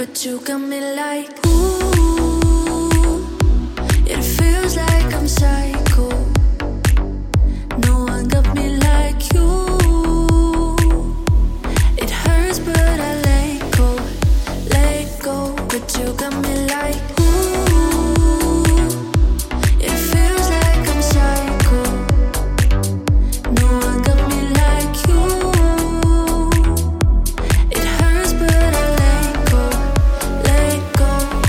but you got me like, ooh, it feels like I'm psycho. No one got me like you. It hurts but I let go, but you got me like,